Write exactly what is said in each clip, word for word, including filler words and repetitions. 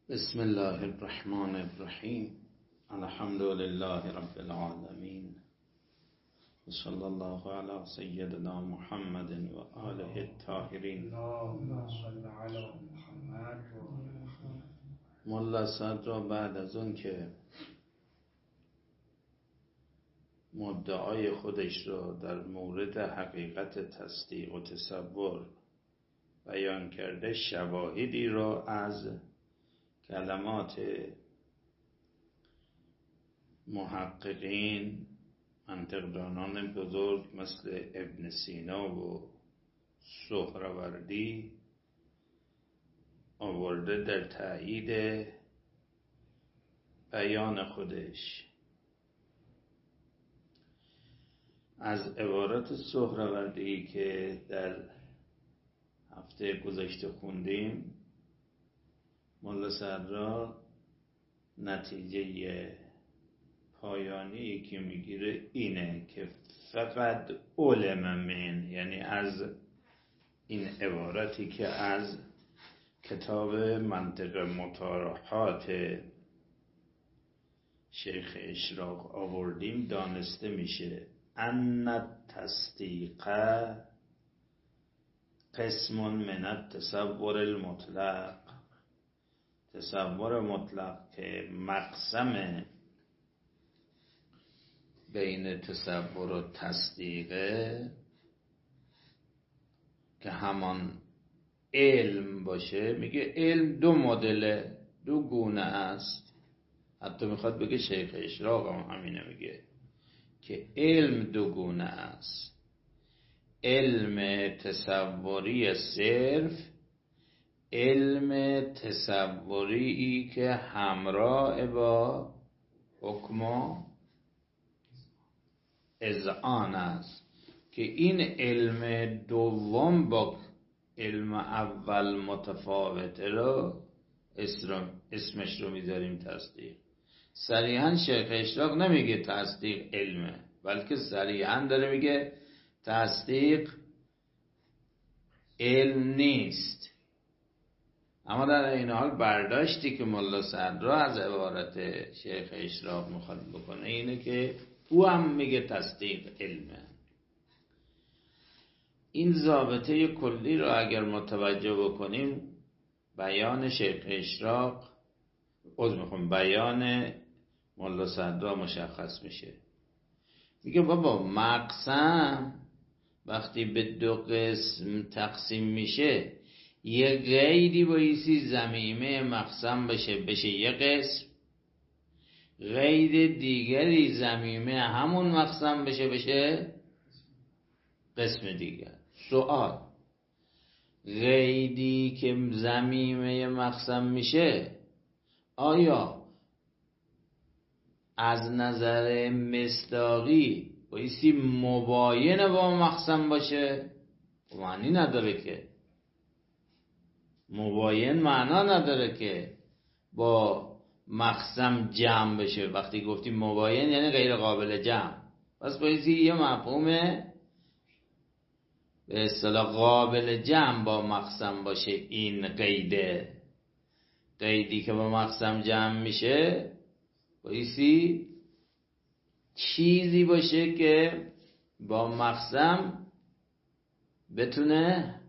بسم الله الرحمن الرحیم. الحمد لله رب العالمین و صلی الله علی سیدنا محمد و آله الطاهرین. مولا صدر بعد از اون که مدعای خودش را در مورد حقیقت تصدیق و تصور بیان کرده، شواهدی را از کلمات محققین، منطقدانان بزرگ مثل ابن سینا و سهروردی آورده در تأیید بیان خودش. از عبارت سهروردی که در هفته گذشته خوندیم، مولا صدرا نتیجه پایانی که میگیره اینه که فقط علم من، یعنی از این عبارتی که از کتاب منطق مطارحات شیخ اشراق آوردیم دانسته میشه ان تصدیق قسم من التصور المطلق. تصور مطلق که مقسم بین تصور و تصدیقه، که همان علم باشه. میگه علم دو مدله، دو گونه است. حتی میخواد بگه شیخ اشراق هم همینه، میگه که علم دو گونه است: علم تصوری صرف، علم تصوری که همراه با حکم و اذعان است، که این علم دوم با علم اول متفاوته رو اسمش رو میذاریم تصدیق. صریحاً شیخ اشراق نمیگه تصدیق علمه، بلکه صریحاً داره میگه تصدیق علم نیست. اما در این حال برداشتی که مولا صدرا از عبارت شیخ اشراق میخواد بکنه اینه که او هم میگه تصدیق علمه. این ضابطه کلی رو اگر متوجه بکنیم، بیان شیخ اشراق عذر میخوام بیان مولا صدرا مشخص میشه. میگه بابا مقسم وقتی به دو قسم تقسیم میشه، یه قیدی بایستی ضمیمه مقسم بشه بشه یه قسم، قید دیگری ضمیمه همون مقسم بشه بشه قسم دیگر. سوال: قیدی که ضمیمه مقسم میشه آیا از نظر مصداقی بایستی مباین با مقسم باشه؟ معنی نداره که. مباین معنا نداره که با مقسم جمع بشه. وقتی گفتیم مباین یعنی غیر قابل جمع، پس بایستی یه مفهوم به اصطلاح قابل جمع با مقسم باشه. این قیده، قیدی که با مقسم جمع میشه بایستی چیزی باشه که با مقسم بتونه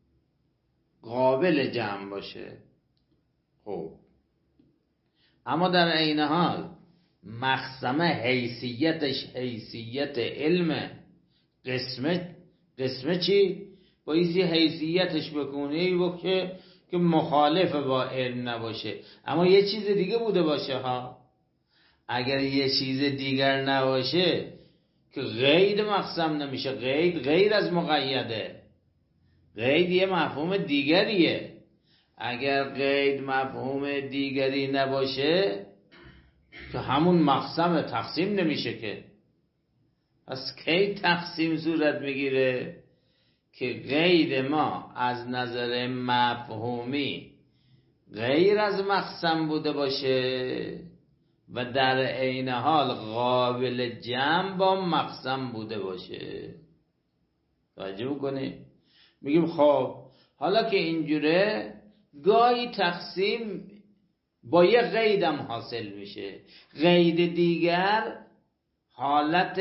قابل جمع باشه. خب اما در عین حال مقسمه حیثیتش حیثیت علم، قسمه قسمه چی؟ بایستی حیثیتش بکنه و که که مخالف با علم نباشه. اما یه چیز دیگه بوده باشه ها. اگر یه چیز دیگر نباشه که قید مقسم نمیشه. قید غیر از مقیده، قید یه مفهوم دیگریه. اگر قید مفهوم دیگری نباشه که همون مقسم تقسیم نمیشه که. پس کی تقسیم صورت میگیره؟ که قید ما از نظر مفهومی غیر از مقسم بوده باشه و در عین حال قابل جمع با مقسم بوده باشه. توجه کنید. میگیم خب حالا که اینجوره، گاهی تقسیم با یه قیدم حاصل میشه. قید دیگر حالت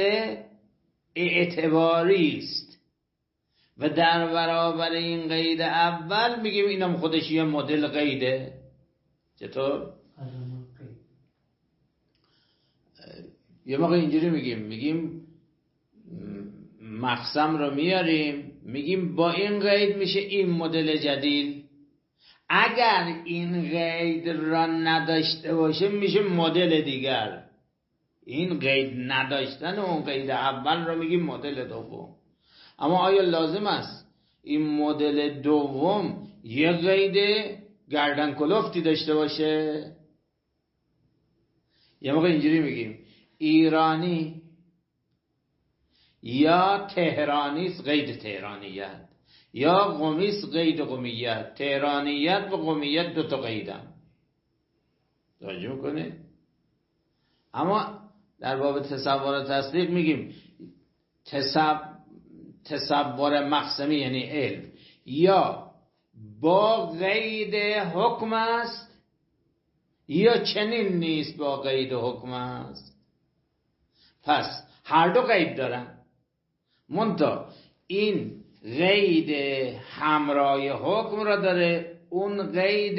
اعتباری است و در برابر این قید اول میگیم اینم خودش یه مدل قیده. چطور؟ یه موقع اینجوری میگیم میگیم مقسم رو میاریم میگیم با این قید میشه این مدل جدید. اگر این قید را نداشته باشه میشه مدل دیگر. این قید نداشتن اون قید اول رو میگیم مدل دوم. اما آیا لازم است این مدل دوم یه قید گردن کلفتی داشته باشه؟ یه موقع اینجوری میگیم ایرانی یا تهرانیست قید تهرانیت، یا قمیست قید قمیت. تهرانیت و قمیت دو تا قیدن. توجه میکنه؟ اما در باب تصور و تصدیق میگیم تصور تصور مقسمی یعنی علم یا با قید حکم است یا چنین نیست با قید حکم است. پس هر دو قید دارن، منتها این قید همراه حکم را داره، اون قید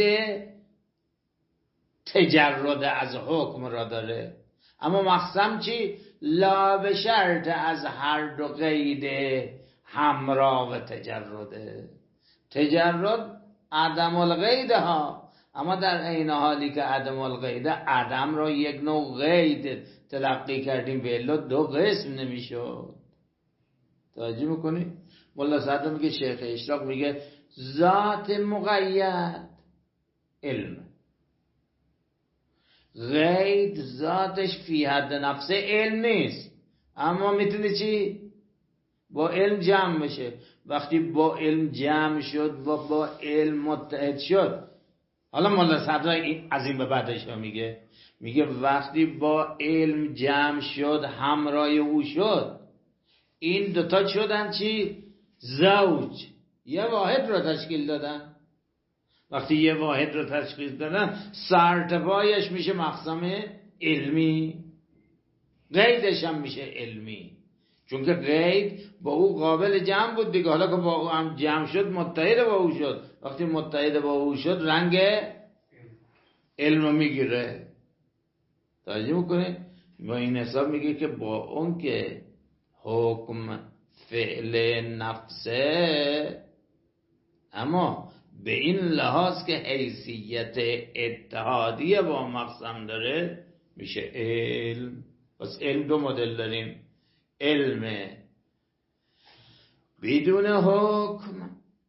تجرد از حکم را داره. اما مقسم چی؟ لا به شرط از هر دو قید همراه و تجرده. تجرد عدم القید ها، اما در این حالی که عدم القید عدم را یک نوع قید تلقی کردیم به علت دو قسم نمیشد. توجه میکنی؟ مولا سعد میگه، شیخ اشراق میگه ذات مقید علم، قید ذاتش فی حد نفسه علم نیست، اما میتونه چی؟ با علم جمع بشه. وقتی با علم جمع شد و با علم متحد شد، حالا مولا صدر از این به بعدش میگه میگه وقتی با علم جمع شد همراه او شد، این دوتا شدن چی؟ زوج. یه واحد رو تشکیل دادن. وقتی یه واحد رو تشکیل دادن سرتپایش میشه مقسم علمی، قیدش هم میشه علمی، چون که قید با او قابل جمع بود دیگه. حالا که با او هم جمع شد متحد با او شد. وقتی متحد با او شد رنگ علم میگیره. توجه میکنه؟ با این حساب میگه که با اون که حکم فعل نفسه، اما به این لحاظ که حیثیت اتحادی با مقسم داره میشه علم. پس علم دو مدل داریم، علم بدون حکم،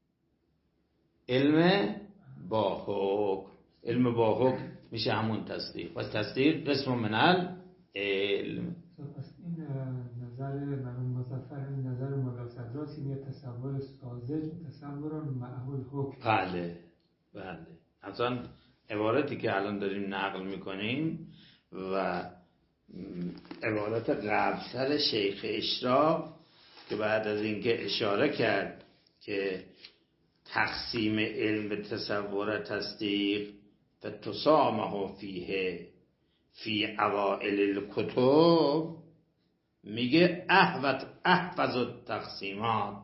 علم با حکم. علم با حکم میشه همون تصدیق. پس تصدیق قسم من علم. پس این نظر مرحوم مظفر، این نظر مولا صدراست، این تصور ساذج، تصور معقول حکم. بله بله. اصلا عبارتی که الان داریم نقل میکنیم و عبارت قبلتر شیخ اشراق که بعد از اینکه اشاره کرد که تقسیم علم به تصور تصدیق و تسامح فیه فی اوائل الکتب، میگه احوت احفظ التقسیمات،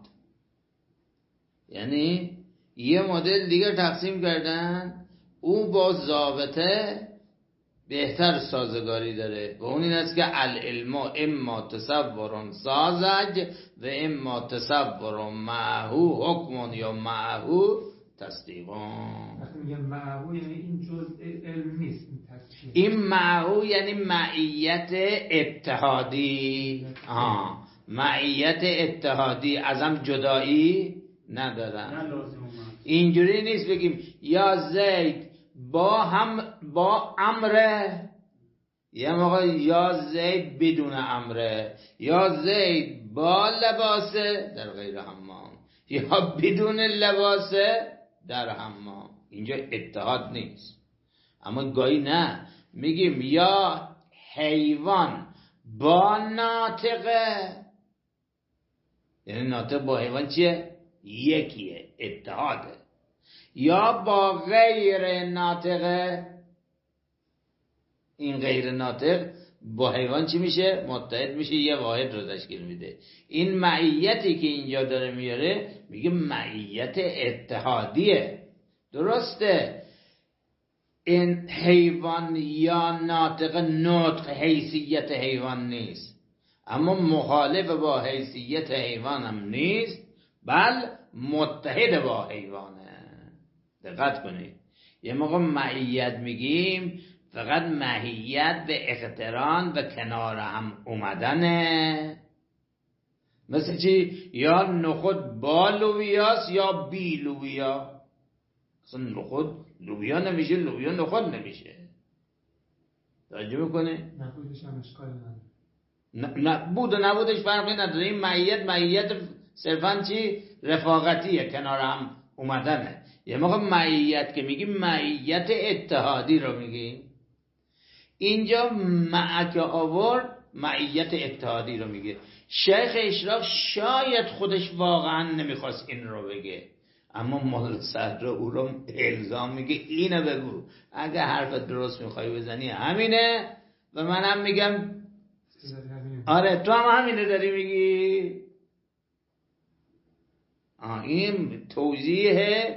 یعنی یه مدل دیگه تقسیم کردن او با ضابطه بهتر سازگاری داره و اون این است که العلم اما تصور ساذج و اما تصور معهو حکم یا معهو تصدیقان. وقتی میگه معهو یعنی این جزء علم نیست، این معهو یعنی معیت اتحادی. آه. معیت اتحادی ازم جدایی ندارن. اینجوری نیست بگیم یا زید با هم با امره، یه موقع یا زید بدون امره، یا زید با لباسه در غیر حمام، یا بدون لباسه در حمام. اینجا اتحاد نیست. اما گاهی نه، میگیم یا حیوان با ناطقه، یعنی ناطق با حیوان چیه؟ یکیه، اتحاده. یا با غیر ناطقه، این غیر ناطق با حیوان چی میشه؟ متحد میشه، یه واحد رو تشکیل میده. این معیتی که اینجا داره میاره میگه معیت اتحادیه. درسته این حیوان یا ناطق نطق حیثیت حیوان نیست، اما مخالف با حیثیت حیوان هم نیست، بل متحد با حیوانه. دقت کنید، یه موقع معیت میگیم فقط ماهیت به اقتران و کنار هم اومدنه. مثل چی؟ یا نخود با لوبیاست یا بی لوبیا. اصلا نخود لوبیا نمیشه، لوبیا نخود نمیشه. توجه میکنه؟ نبودش هم اشکال نداره. نه بود و نبودش فرقی نداره. این معیت معیت صرفا چی؟ رفاقتیه، کنار هم اومدنه. یه موقع معیت که میگیم معیت اتحادی رو میگیم. اینجا معک آورد معیت اتحادی رو میگه. شیخ اشراق شاید خودش واقعا نمیخواست این رو بگه، اما مولا صدر او رو الزام میگه اینو بگو، اگه حرف درست میخوای بزنی همینه و منم میگم آره تو هم همینه داری میگی. آه این توضیح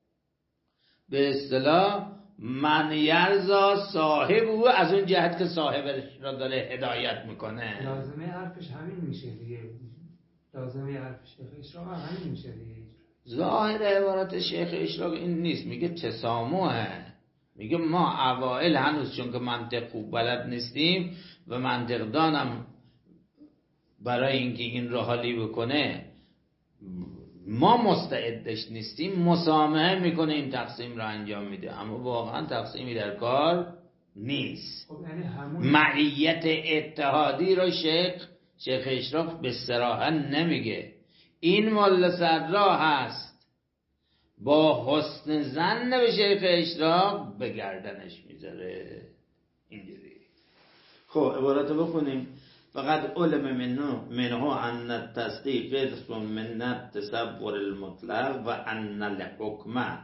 به اصطلاح من یرزا صاحب او، از اون جهت که صاحبش را داره هدایت میکنه. لازمه حرفش همین میشه دیگه. لازمه حرف شیخ اشراق همین میشه دیگه. ظاهر عبارت شیخ اشراق این نیست، میگه تسامحه. میگه ما اوائل هنوز چون که منطق خوب بلد نیستیم و منطق دانم برای اینکه این رو حالی بکنه ما مستعدش نیستیم، مسامحه میکنه این تقسیم رو انجام میده، اما واقعا تقسیمی در کار نیست. خب یعنی همون معیت اتحادی رو شیخ شیخ اشراق به صراحت نمیگه. این مولا صدرا هست با حسن ظن به شیخ اشراق به گردنش میذاره. اینجوری. خب عبارت رو بخونیم. فقط علم منه منه ان التصدیق قسم من التصور المطلق و ان الحکم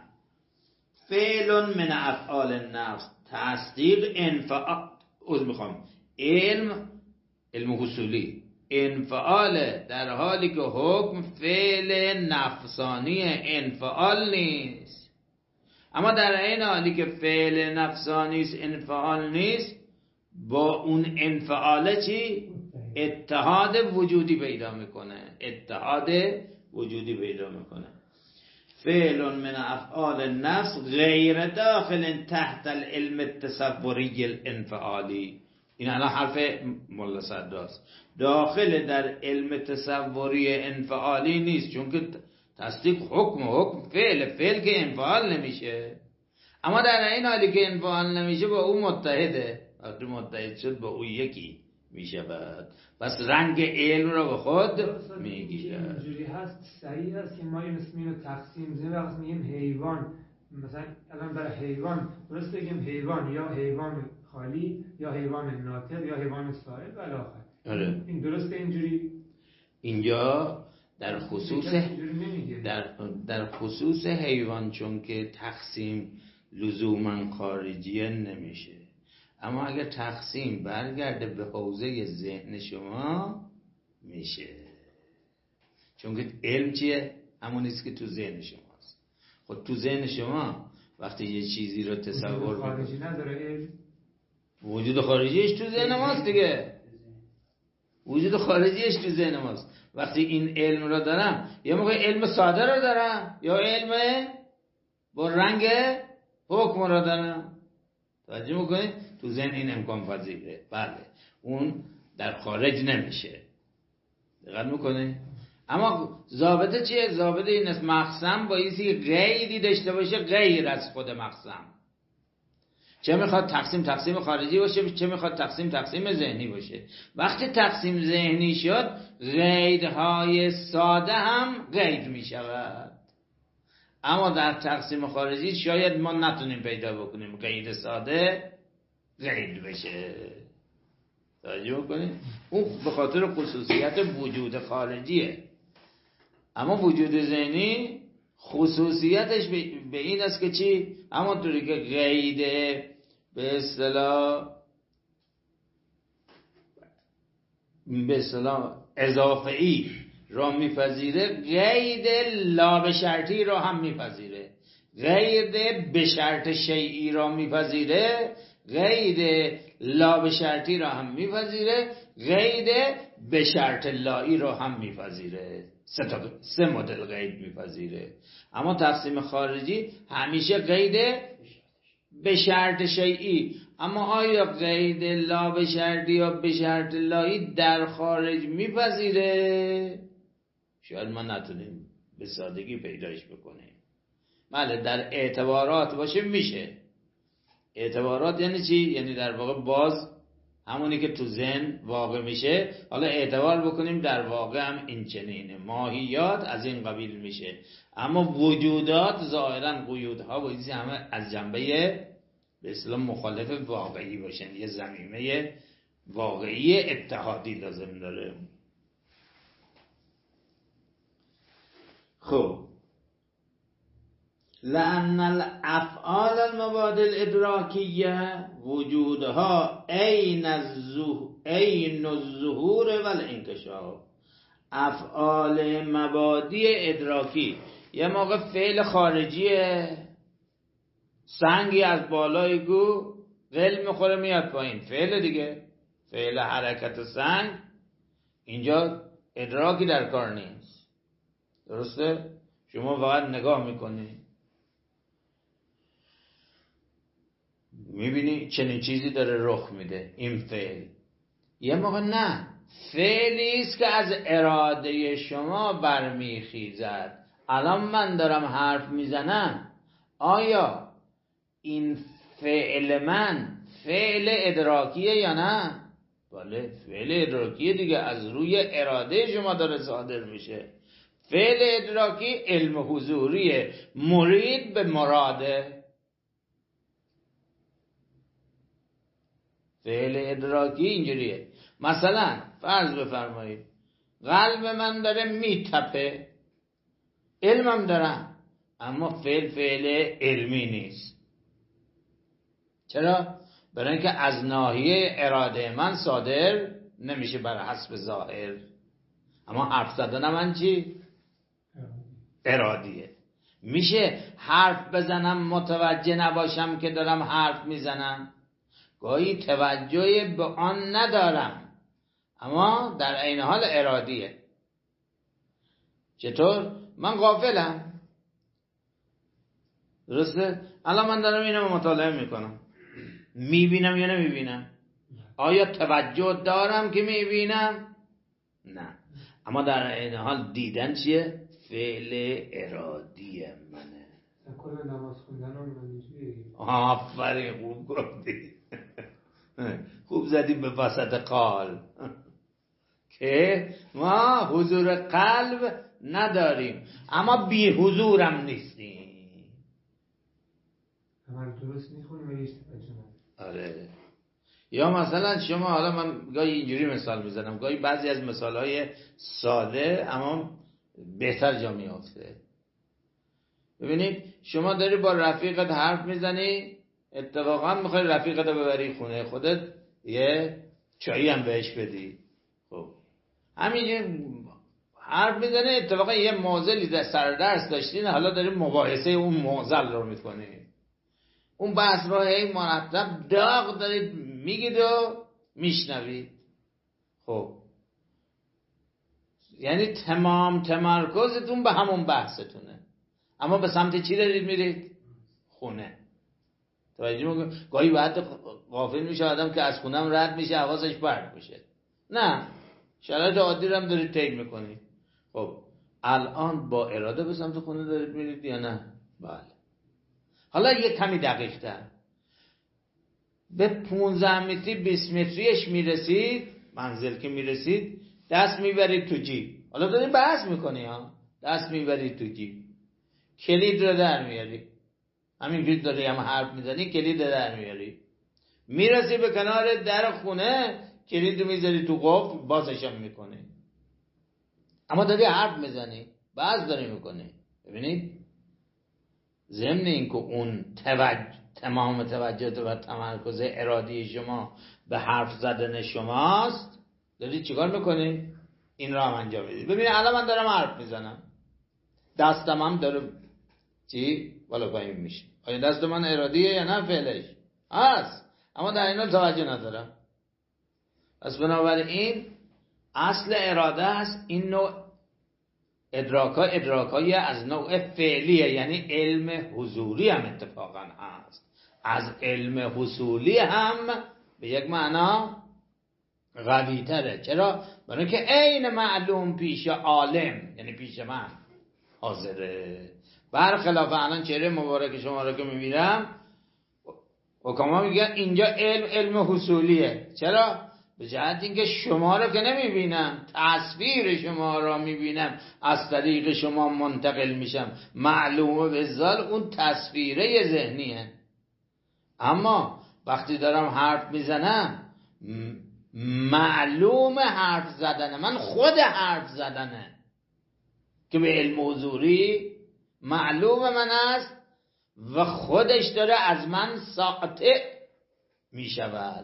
فعل من افعال النفس. تصدیق انفعال از میخوام علم علم حصولی انفعال، در حالی که حکم فعل نفسانی انفعال نیست. اما در این حالی که فعل نفسانی انفعال نیست، با اون انفعال چی؟ اتحاد وجودی پیدا میکنه. اتحاد وجودی پیدا میکنه. فعل من افعال النفس غیر داخل تحت العلم التصوری الانفعالی. این الان حرف مولا صدراست. داخل در علم تصوری انفعالی نیست، چون که تصدیق حکم حکم فعل فعل که انفعال نمیشه. اما در این حالی که انفعال نمیشه با او متحده. وقتی متحد شد با او یکی میشه. بعد پس رنگ علم رو به خود میگیره. اینجوری هست صحیح است که ما این اسمی رو تقسیم زنیم وقت میگیم حیوان، مثلا الان برای حیوان درست بگیم حیوان یا حیوان خالی یا حیوان ناطق یا حیوان صائب و الاخر. آره. این درسته اینجوری؟ اینجا در خصوص در در خصوص حیوان چون که تقسیم لزوما خارجیه نمیشه، اما اگر تقسیم برگرده به حوزه ذهن شما میشه. چون که علم چیه؟ همون نیست که تو ذهن شماست. خود تو ذهن شما وقتی یه چیزی رو تصور وجود خارجی نداره علم؟ وجود خارجیش تو ذهن ماست دیگه. وجود خارجیش تو ذهن ماست. وقتی این علم رو دارم، یه موقع علم ساده رو دارم یا علم با رنگ حکم رو دارم. توجه میکنید؟ تو ذهن این امکان پذیره. بله اون در خارج نمیشه. دقت میکنه؟ اما ضابطه چیه؟ ضابطه این است مقسم بایستی غیری داشته باشه غیر از خود مقسم. چه میخواد تقسیم تقسیم خارجی باشه، چه میخواد تقسیم تقسیم ذهنی باشه. وقتی تقسیم ذهنی شد قیدهای ساده هم قید میشود. اما در تقسیم خارجی شاید ما نتونیم پیدا بکنیم قید ساده قید بشه. توجه کنید؟ اون به خاطر خصوصیت وجود خارجیه. اما وجود ذهنی خصوصیتش به این است که چی؟ همونطوری که قید به اصطلاح به اصطلاح اضافه‌ای را میپذیره، قید لا به شرطی را هم میپذیره. قید به شرط شیئی را میپذیره، قید لا به شرطی را هم میپذیره، قید به شرط لایی را هم میپذیره. سه تا سه مدل قید میپذیره. اما تقسیم خارجی همیشه قید به شرط شیئی. اما آیا قید لا به شرطی یا به شرط لایی در خارج میپذیره؟ شاید ما نتونیم به سادگی پیداش بکنیم. بله در اعتبارات باشه میشه. اعتبارات یعنی چی؟ یعنی در واقع باز همونی که تو ذهن واقع میشه، حالا اعتبار بکنیم در واقع هم این چنینه. ماهیات از این قبیل میشه، اما وجودات ظاهرا قیودها بایدی همه از جنبه به اصطلاح مخالف واقعی باشن. یه ضمیمه واقعی اتحادی لازم داره. خب لأن الافعال المباد الادراکیه وجودها عین الظهور و الانکشاف. افعال مبادی ادراکی یه موقع فعل خارجیه، سنگی از بالای گو قل میخوره میاد پایین، فعل دیگه، فعل حرکت سنگ، اینجا ادراکی در کار نیست. درسته؟ شما فقط نگاه میکنی میبینی چنین چیزی داره رخ میده، این فعل. یه موقع نه، فعلی است که از اراده شما برمیخیزد. الان من دارم حرف میزنم، آیا این فعل من فعل ادراکیه یا نه؟ بله فعل ادراکیه دیگه، از روی اراده شما داره صادر میشه. فعل ادراکی علم حضوریه، مرید به مراده. فعل ادراکی اینجوریه. مثلا فرض بفرمایید قلب من داره میتپه، علمم دارم، اما فعل فعل علمی نیست. چرا؟ برای اینکه از ناحیه اراده من صادر نمیشه بر حسب ظاهر. اما حرف زدن من چی؟ ارادیه. میشه حرف بزنم متوجه نباشم که دارم حرف میزنم، گاهی توجه به آن ندارم اما در عین حال ارادیه. چطور؟ من غافلم، درسته؟ الان من دارم اینو مطالعه میکنم، میبینم یا نمیبینم؟ آیا توجه دارم که میبینم؟ نه. اما در عین حال دیدن چیه؟ فعل ارادی منه. کل نماز خوندن هم اینجوریه. آفرین، خوب گفتی. خوب زدی به وسط قال که ما حضور قلب نداریم اما بی حضورم نیستیم. عمل درست میخونیم ولی استفاده نمی‌کنیم. آره. یا مثلا شما، حالا من گاهی اینجوری مثال میزنم، گاهی بعضی از مثالهای ساده اما بهتر جا میافته. ببینید شما داری با رفیقت حرف میزنی، اتفاقا میخوای رفیقت رو ببری خونه خودت یه چایی هم بهش بدی، خب همینجوری حرف میزنه، اتفاقا یه معضلی در سر درس داشتین، حالا داری مباحثه اون معضل رو میکنی، اون بحث رو هی مرتب داغ دارید میگید و میشنوید. خب یعنی تمام تمرکزتون به همون بحثتونه، اما به سمت چی دارید میرید؟ خونه. توجه میکنید؟ گاهی بعد غافل میشه آدم که از خونم رد میشه حواسش پرت میشه. نه، شرایط عادی رو هم دارید طی میکنید. خب الان با اراده به سمت خونه دارید میرید یا نه؟ بله. حالا یه کمی دقیق تر، به پونزده متری بیست متریش میرسید، منزل که میرسید دست میبرید تو جیب. حالا دارید بحث میکنی ها، دست میبرید تو جیب، کلید رو در میاری، همین جور داری هم حرف میزنی کلید رو در میاری، میرسی به کنار در خونه کلید رو میذاری تو قفل بازش هم میکنی، اما داری حرف میزنی، بحث داری میکنی. ببینید ضمن این که اون توجه، تمام توجه و تمرکز ارادی شما به حرف زدن شماست، داری چیکار میکنی؟ این را هم انجام میدی. ببین الان من دارم حرف میزنم، دستم هم داره چی؟ بالا پایین میشه. آیا دست من ارادیه یا نه فعلش؟ هست، اما در این حال توجه ندارم. پس بنابراین اصل اراده است. این نوع ادراکا ادراکایی از نوع فعلیه، یعنی علم حضوری هم اتفاقا هست. از علم حصولی هم به یک معنا قوی تره. چرا؟ برای که عین معلوم پیش عالم، یعنی پیش من حاضره. برخلاف الان چهره مبارک شما رو که میبینم حکما میگن اینجا علم علم حصولیه. چرا؟ به جهت اینکه شما رو که نمیبینم، تصویر شما رو میبینم، از طریق شما منتقل میشم. معلومه به ذال اون تصویره ذهنیه. اما وقتی دارم حرف میزنم معلوم حرف زدنه، من خود حرف زدنه که به علم حضوری معلوم من است و خودش داره از من ساطع میشود.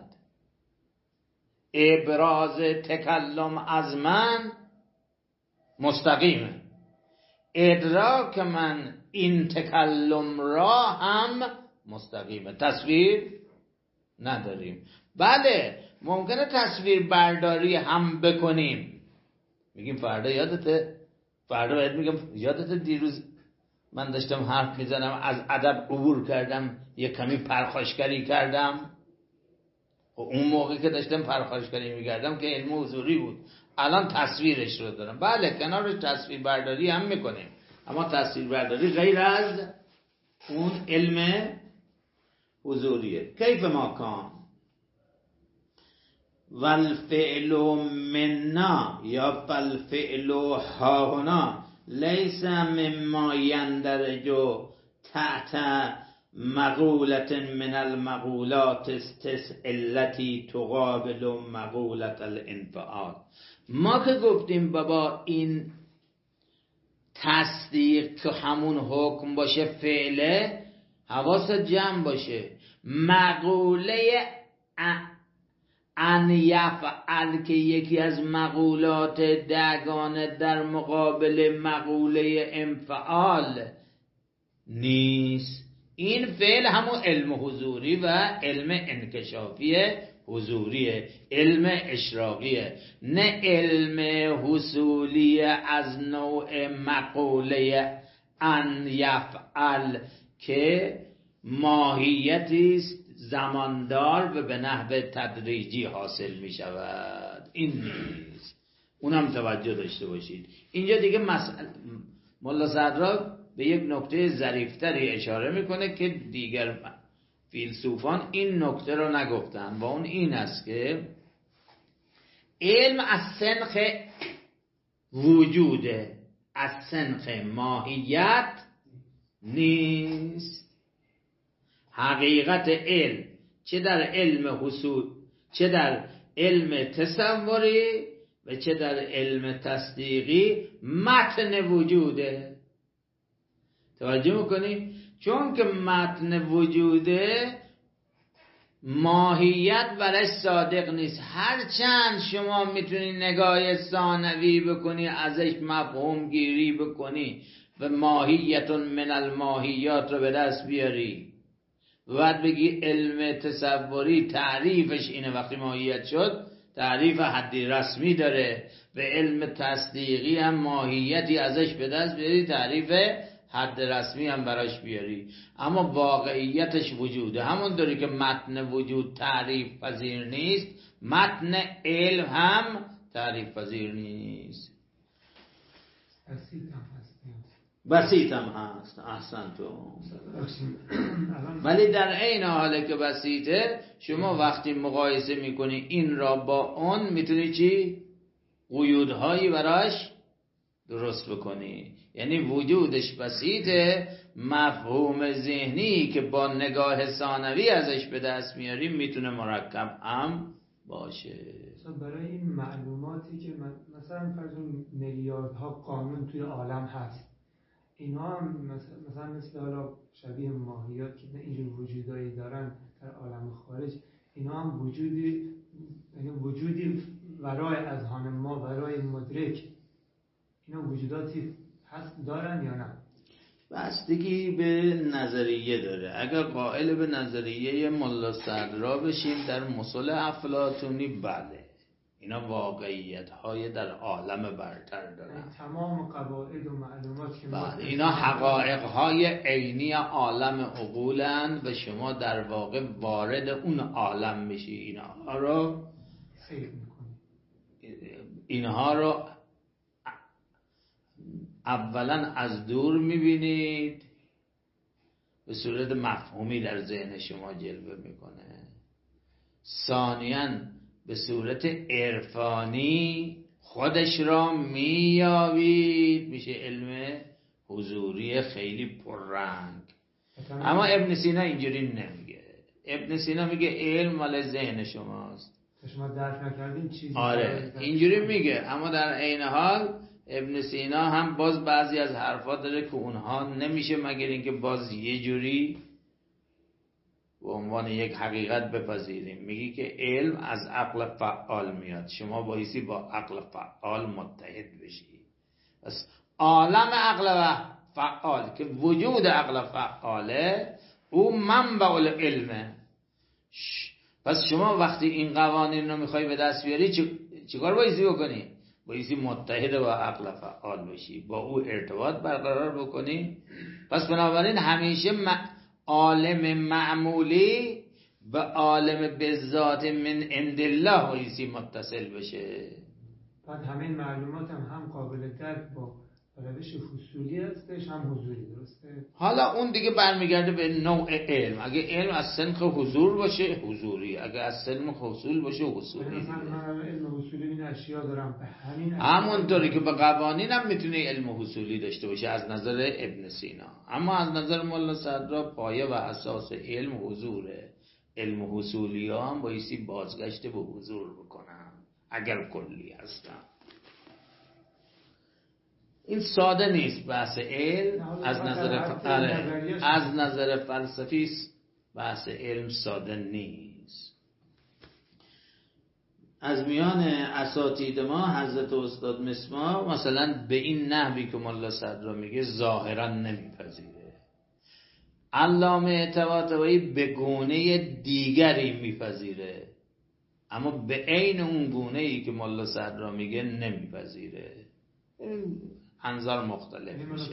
ابراز تکلم از من مستقیمه، ادراک من این تکلم را هم مستقیمه. تصویر نداریم. بله ممکنه تصویر برداری هم بکنیم. میگیم فردا یادته، فردا باید میگم یادته دیروز من داشتم حرف میزنم از ادب عبور کردم، یک کمی پرخاشگری کردم. و اون موقع که داشتم پرخاشگری میکردم که علم حضوری بود، الان تصویرش رو دارم. بله کنارش تصویر برداری هم میکنیم، اما تصویر برداری غیر از اون علم حضوریه. کیف ما کان والفعل منا یا فالفعل هاهنا لیس مما یندرج تحت مقولت من المقولات استس التي تقابل مقولت الانفعال. ما که گفتیم بابا این تصدیق که همون حکم باشه فعله، حواست جمع باشه. مقوله ان یفعل که یکی از مقولات دگانه در مقابل مقوله انفعال نیست. این فعل همون علم حضوری و علم انکشافی حضوریه، علم اشراقیه، نه علم حصولی از نوع مقوله ان یفعل که ماهیتی است زماندار و به نحو تدریجی حاصل می شود. این نیست. اونم توجه داشته باشید. اینجا دیگه مسئله ملا صدرا به یک نکته ظریفتری اشاره میکنه که دیگر فیلسوفان این نکته رو نگفتن و اون این است که علم از سنخ وجوده، از سنخ ماهیت نیست. حقیقت علم چه در علم حصول، چه در علم تصوری و چه در علم تصدیقی متن وجوده. توجه میکنی؟ چون که متن وجوده ماهیت برای صادق نیست. هرچند شما میتونی نگاه ثانوی بکنی، ازش مفهوم گیری بکنی و ماهیت من الماهیات رو به دست بیاری و بعد بگی علم تصوری تعریفش اینه، وقتی ماهیت شد تعریف حدی رسمی داره، و علم تصدیقی هم ماهیتی ازش به دست بیاری، تعریف حد رسمی هم براش بیاری، اما واقعیتش وجوده. همون داری که متن وجود تعریف پذیر نیست، متن علم هم تعریف پذیر نیست. بسیط هم هست. احسن تو. ولی در عین حاله که بسیطه، شما وقتی مقایسه میکنی این را با اون، میتونی چی؟ قیودهایی براش درست بکنی. یعنی وجودش بسیطه، مفهوم ذهنی که با نگاه ثانوی ازش به دست میاریم میتونه مرکب هم باشه. برای این معلوماتی که مثلا فرض میلیاردها قانون توی عالم هست، اینا هم مثلا مثل حالا شبیه ماهیات که اینجور وجودایی دارن در عالم خارج، اینا هم وجودی، یعنی وجودی ورای برای اذهان ما، برای مدرک اینا وجوداتی هست دارن یا نه؟ بستگی به نظریه داره. اگر قائل به نظریه ملا صدرا بشیم در مصول افلاطونی، بله اینا واقعیت های در عالم برتر دارن. تمام قواعد و معلومات که بله اینا حقایق های عینی عالم عقولن و شما در واقع وارد اون عالم میشی. اینها رو سیر میکنی. اینها رو اولا از دور میبینید، به صورت مفهومی در ذهن شما جلوه میکنه. ثانیاً به صورت عرفانی خودش را مییابید، میشه علم حضوری خیلی پررنگ. اما ابن سینا اینجوری نمیگه. ابن سینا میگه علم مال ذهن شماست، شما درک نکردین چیزی. آره اینجوری میگه. اما در عین حال ابن سینا هم باز بعضی از حرفات داره که اونها نمیشه مگر اینکه باز یه جوری به عنوان یک حقیقت بپذیریم. میگی که علم از عقل فعال میاد، شما بایستی با عقل فعال متحد بشی. پس عالم عقل فعال که وجود عقل فعاله، او منبع العلمه. پس شما وقتی این قوانین رو میخوای به دست بیاری چیکار بایستی بکنی؟ بایستی متحد با عقل فعال بشی، با او ارتباط برقرار بکنی. پس بنابراین همیشه عالم معمولی به عالم بذات من عند الله بایستی متصل بشه. بعد همین معلومات هم, هم قابل درک با روش حصولی هستش هم حضوری، درسته؟ حالا اون دیگه برمیگرده به نوع علم. اگه علم از سنخ حضور باشه حضوری، اگه از سنخ حصول باشه حصولی. مثلا من علم حصولی این اشیا دارم به همین همونطوری که به قوانین هم میتونه علم حصولی داشته باشه از نظر ابن سینا. اما از نظر ملا صدرا پایه و اساس علم حضوره. علم حصولی ها هم بایستی بازگشت به حضور بکنن اگر کلی هستن. این ساده نیست بحث علم. از نظر ف... از نظر فلسفی بحث علم ساده نیست. از میان اساتید ما حضرت استاد مسما مثلا به این نحوی که ملا صدرا میگه ظاهرا نمیپذیره. علامه طباطبایی به گونه دیگری میپذیره، اما به عین اون گونه ای که ملا صدرا میگه نمیپذیره. انظار مختلف میشه.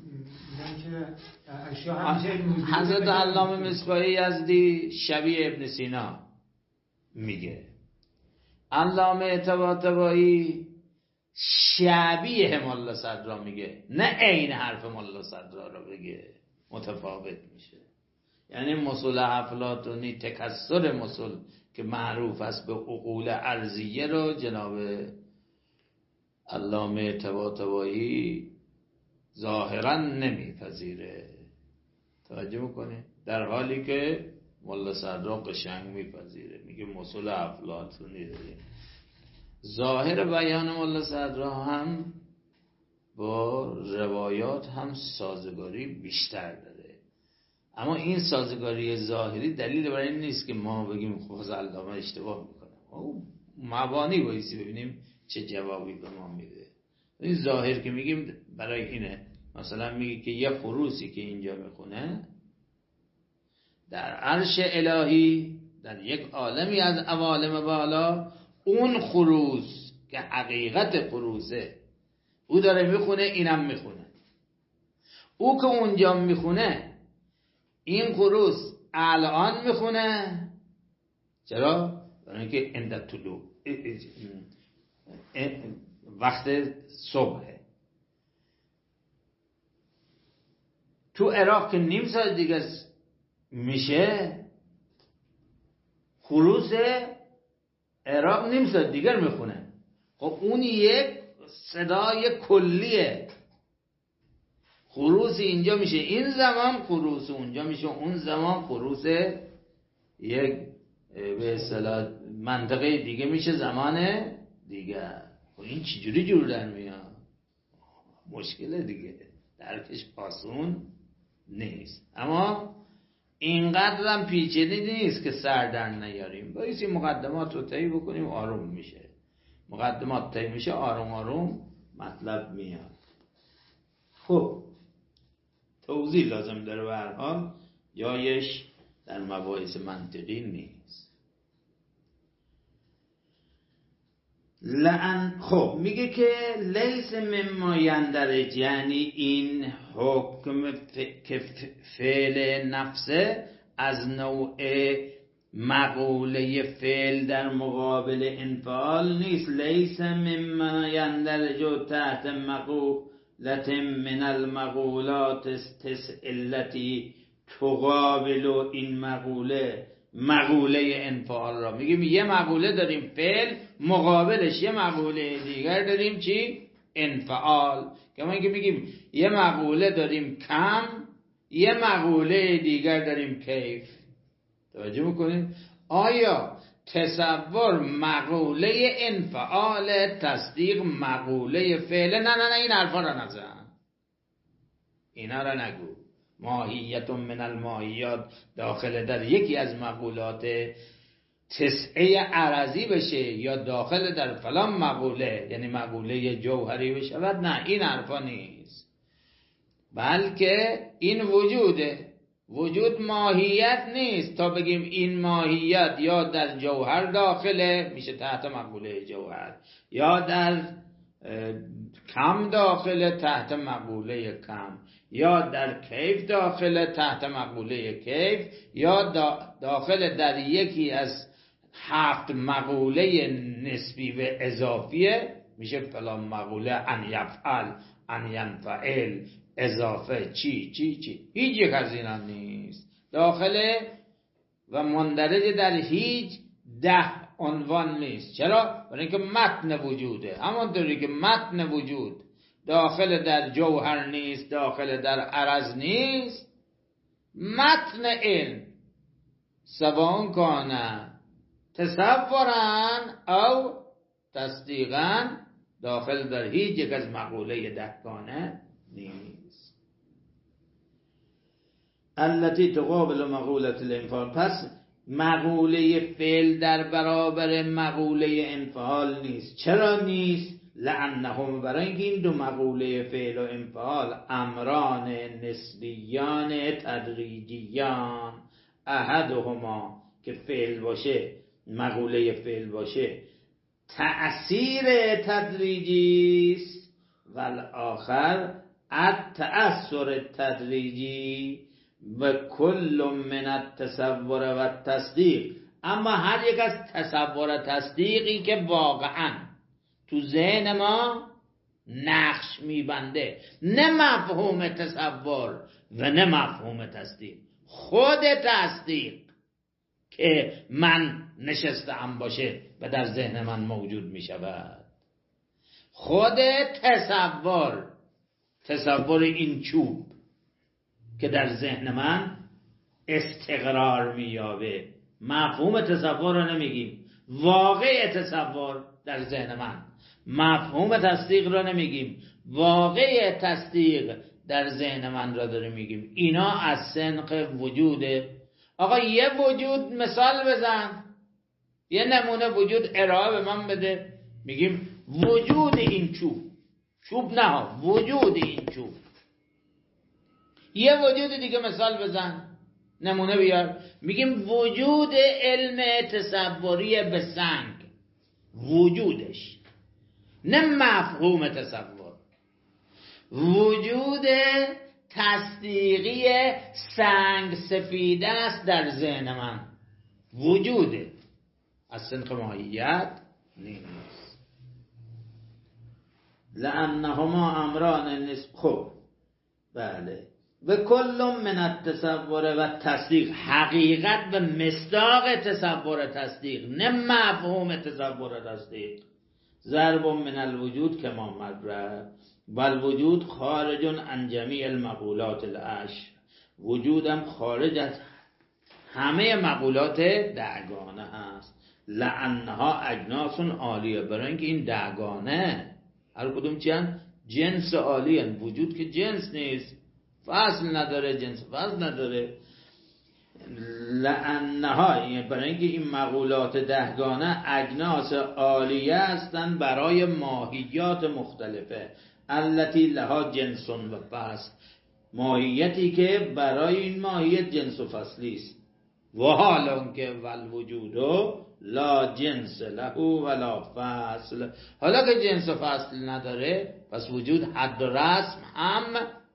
حضرت علامه مصباحی یزدی شبیه ابن سینا میگه، علامه طباطبایی شبیه ملا صدرا میگه، نه عین حرف ملا صدرا رو بگه، متفاوت میشه. یعنی مصول افلاطونی تکثر مصول که معروف است به عقول ارضیه رو جناب علامه طباطبایی ظاهرا نمیپذیره. توجه میکنه؟ در حالی که ملا صدرا قشنگ میپذیره، میگه مصول افلاطونی داریم. ظاهر بیان ملا صدرا هم با روایات هم سازگاری بیشتر داره. اما این سازگاری ظاهری دلیل برای این نیست که ما بگیم خب علامه اشتباه میکنه. او مبانی بایستی ببینیم چه جوابی به ما میده. این ظاهر که میگیم برای اینه، مثلا میگه که یه خروسی که اینجا میخونه در عرش الهی در یک عالمی از عوالم بالا، اون خروس که حقیقت خروسه او داره میخونه، اینم میخونه. او که اونجا میخونه این خروس الان میخونه. چرا؟ برای اینکه اند طلوع وقت صبحه. تو عراق که نیم ساعت دیگه میشه، خروس عراق نیم ساعت دیگر میخونه. خب اون یک صدای کلیه. خروس اینجا میشه این زمان، خروس اونجا میشه اون زمان، خروس یک به اصطلاح منطقه دیگه میشه زمان دیگه. خب این چجوری جور در میاد؟ مشکله دیگه، درکش آسون نیست. اما اینقدر هم پیچیده نیست که سر در نیاریم. باید این مقدمات رو طی بکنیم، آروم میشه. مقدمات طی میشه، آروم آروم مطلب میاد. خب توضیح لازم داره به هر حال، جایش در مباحث منطقی نیست. لعن خب میگه که لیس مما یندرج، یعنی این حکم ف... که فعل نفسه از نوع مقوله فعل در مقابل انفعال نیست. لیس مما یندرج تحت مقولت من المقولات استس التي تقابل این مقوله مقوله انفعال را. میگیم یه مقوله داریم فعل، مقابلش یه مقوله دیگر داریم چی؟ انفعال. که ما میگیم یه مقوله داریم کم، یه مقوله دیگر داریم کیف. توجه میکنید؟ آیا تصور مقوله انفعال، تصدیق مقوله فعل؟ نه نه نه این حرفا را نزن، اینا را نگو. ماهیت من الماهیات داخل در یکی از مقولات تسعه عرضی بشه یا داخل در فلان مقوله یعنی مقوله جوهری بشه، نه این حرفا نیست. بلکه این وجوده، وجود ماهیت نیست تا بگیم این ماهیت یا در جوهر داخله میشه تحت مقوله جوهر، یا در کم داخله تحت مقوله کم، یا در کیف داخل تحت مقوله کیف، یا داخل در یکی از هفت مقوله نسبی و اضافیه میشه فلان مقوله ان یفعل، ان ینفعل، اضافه چی چی چی. هیچ یک از اینا نیست داخل و مندرج در هیچ ده عنوان نیست. چرا؟ برای اینکه متن وجوده. همانطوری که متن وجود داخل در جوهر نیست، داخل در عرض نیست، متن علم سواء کان تصورا او تصدیقا داخل در هیچ یک از مقوله دهگانه نیست. التي تقابل مقوله الانفعال، پس مقوله فعل در برابر مقوله انفعال نیست. چرا نیست؟ لانهم، برای اینکه این دو مقوله فعل و انفعال امران نسبیان تدریجیان، احدهما که فعل باشه، مقوله فعل باشه تأثیر تدریجی است و الاخر التأثر تدریجی و کل من التصور و التصدیق. اما هر یک از تصور و تصدیقی که واقعا تو ذهن ما نقش میبنده، نه مفهوم تصور و نه مفهوم تصدیق، خود تصدیق که من نشستم باشه و در ذهن من موجود میشود، خود تصور، تصور این چوب که در ذهن من استقرار مییابه، مفهوم تصور رو نمیگیم، واقع تصور در ذهن من، مفهوم تصدیق رو نمیگیم، واقع تصدیق در ذهن من را داره میگیم. اینا از سنخ وجوده. آقا یه وجود مثال بزن، یه نمونه وجود ارائه به من بده. میگیم وجود این چوب، چوب نه، وجود این چوب. یه وجود دیگه مثال بزن، نمونه بیار. میگیم وجود علم تصوری به سنگ، وجودش، نه مفهوم تصور. وجود تصدیقی سنگ سفید است در ذهن من، وجوده، از سنخ ماهیت نیست. لانهما امران نسب. خب بله، و کل من التصور و تصدیق، حقیقت و مصداق تصور تصدیق، نه مفهوم تصور تصدیق. ضرب من الوجود کما مر، بل وجود خارج عن جمیع المقولات العشر، وجودم خارج از همه مقولات دعگانه هست. لانها اجناس عالیه، برای اینکه این دعگانه هر کدوم چند جنس عالی هست. وجود که جنس نیست، فصل نداره، جنس فصل نداره. لانها، برای اینکه این مقولات دهگانه اجناس عالیه هستند برای ماهیات مختلفه، التي لها جنس و فصل، ماهیتی که برای این ماهیت جنس و فصلی است. و حالا که والوجود لا جنس له ولا فصل، حالا که جنس و فصل نداره پس وجود حد و رسم هم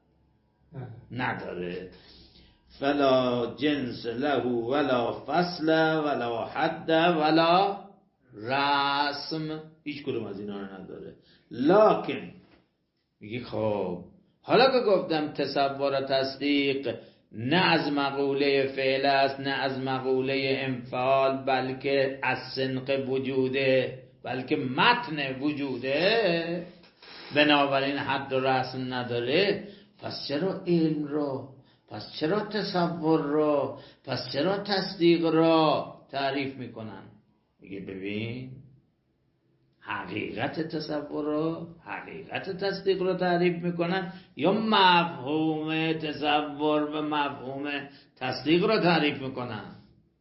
نداره. فلا جنس له ولا فصل ولا حد ولا رسم، هیچ کدوم از اینا رو نداره. لکن میگی خب حالا که گفتم تصور و تصدیق نه از مقوله فعل است نه از مقوله انفعال، بلکه از سنق وجوده، بلکه متن وجوده، بنابراین حد و رسم نداره، پس چرا علم را، پس چرا تصور را، پس چرا تصدیق را تعریف میکنن؟ میگه ببین حقیقت تصور را، حقیقت تصدیق را تعریف میکنن یا مفهوم تصور و مفهوم تصدیق را تعریف میکنن؟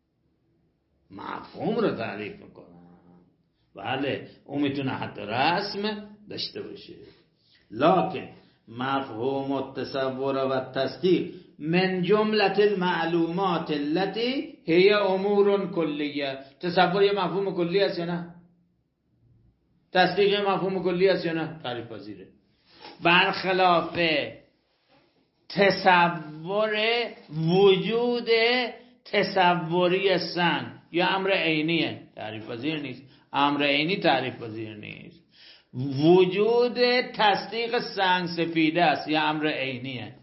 مفهوم را تعریف میکنن. بله اون میتونه حد رسم داشته باشه، لکن مفهوم التصور و تصدیق من جملت المعلومات التي هي امور کلیه. تصور یه مفهوم کلی است یا نه؟ تصدیق مفهوم کلی است یا نه؟ تعریف پذیره. برخلاف تصور وجود تصوری سنگ یا امر عینیه، تعریف پذیر نیست. امر عینی تعریف پذیر نیست. وجود تصدیق سنگ سفیده است یا امر عینیه.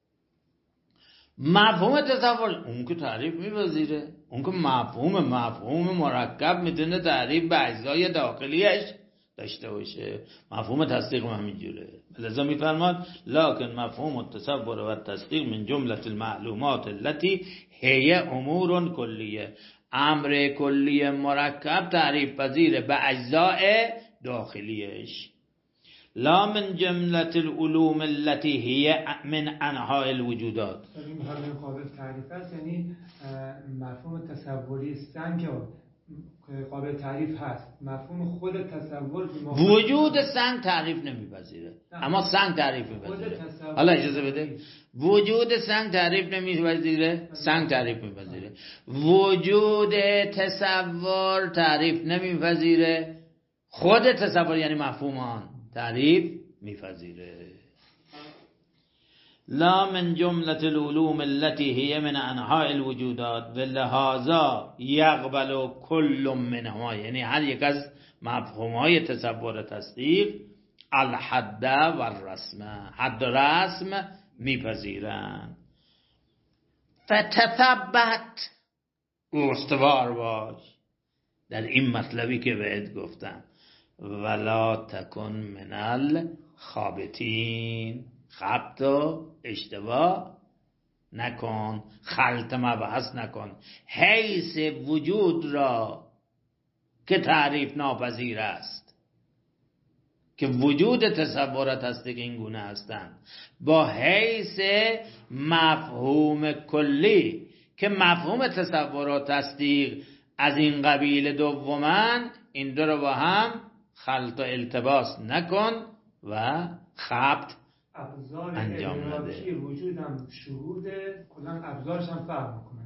مفهوم تصور اون که تعریف میپذیره، اون که مفهوم مفهوم مرکب میتونه تعریف به اجزای داخلیش داشته باشه. مفهوم تصدیق هم همینجوره. لذا میفرماد لکن مفهوم التصور و تصدیق من جملت المعلومات التي هي امور کلیه. امر کلی مرکب تعریف پذیره به اجزای داخلیش، لا من جملت العلوم التي هي من انواع الوجودات. این همین قابل تعریف است، یعنی مفهوم تصوری سنگ قابل تعریف هست، مفهوم خود تصور وجود سنگ تعریف نمیپذیره، اما سنگ تعریف میپذیره. حالا اجازه بده، وجود سنگ تعریف نمیپذیره، سنگ تعریف میپذیره. وجود تصور تعریف نمیپذیره، خود تصور یعنی مفهوم آن تعریف میپذیره. لا من جملة العلوم التي هي من انواع الوجودات ولهذا يقبل كل منها، یعنی هر یک از مفهومهای تصور و تصدیق الحد و الرسم، حد و رسم میپذیرند. فتثبت، استوار باش در این مطلبی که بهت گفتم. ولا تکن من الخابطین، خبط و اشتباه نکن، خلط مبحث نکن. حیث وجود را که تعریف ناپذیر است، که وجود تصور و تصدیق این گونه هستند، با حیث مفهوم کلی که مفهوم تصور و تصدیق از این قبیل دومن، این دو رو با هم خلط و التباس نکن و خبط انجام نده. وجودم شهوده، کلا ابزارش هم فرق میکنه.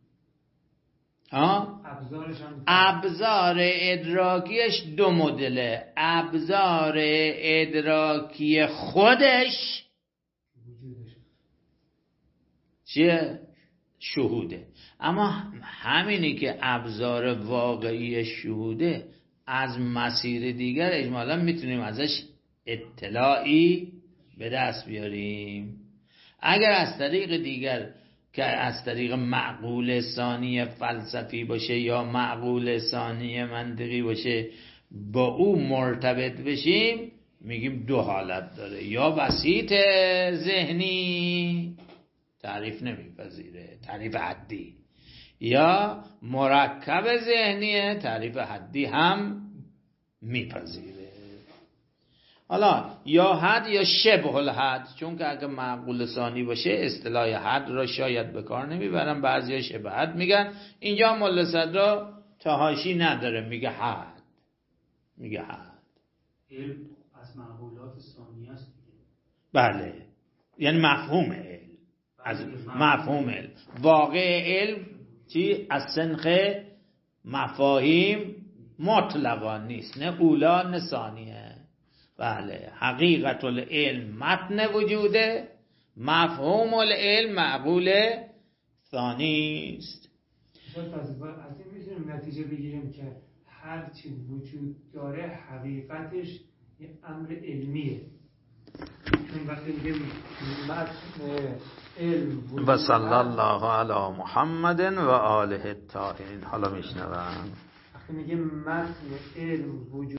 ها؟ ابزار ادراکیش دو مدله. ابزار ادراکی خودش چیه؟ شهوده. اما همینی که ابزار واقعی شهوده، از مسیر دیگر اجمالا میتونیم ازش اطلاعی به دست بیاریم. اگر از طریق دیگر که از طریق معقول ثانی فلسفی باشه یا معقول ثانی منطقی باشه با او مرتبط بشیم، میگیم دو حالت داره: یا بسیط ذهنی تعریف نمیپذیره، تعریف حدی، یا مرکب ذهنی تعریف حدی هم میپذیره. حالا یا حد یا شبه الحد، چون که اگه معقول ثانی باشه اصطلاح حد را شاید به کار نمیبرن، بعضیا شبه حد میگن. اینجا ملا صدرا تهاشی نداره، میگه حد، میگه حد. علم از معقولات ثانی است. بله، یعنی مفهوم علم، از مفهوم علم. واقع علم چی؟ از سنخ مفاهیم مطلقا نیست، نه اولا نه ثانیه. بله، حقیقت العلم متن وجوده، مفهوم العلم معقول ثانی است. از این میتونیم نتیجه بگیریم که هر چی وجود داره حقیقتش یه امر علمیه، چون وقتی میگه متن علم و صلی الله علی محمد و آله الطاهرین. حالا میشنوم وقتی میگه متن علم وجود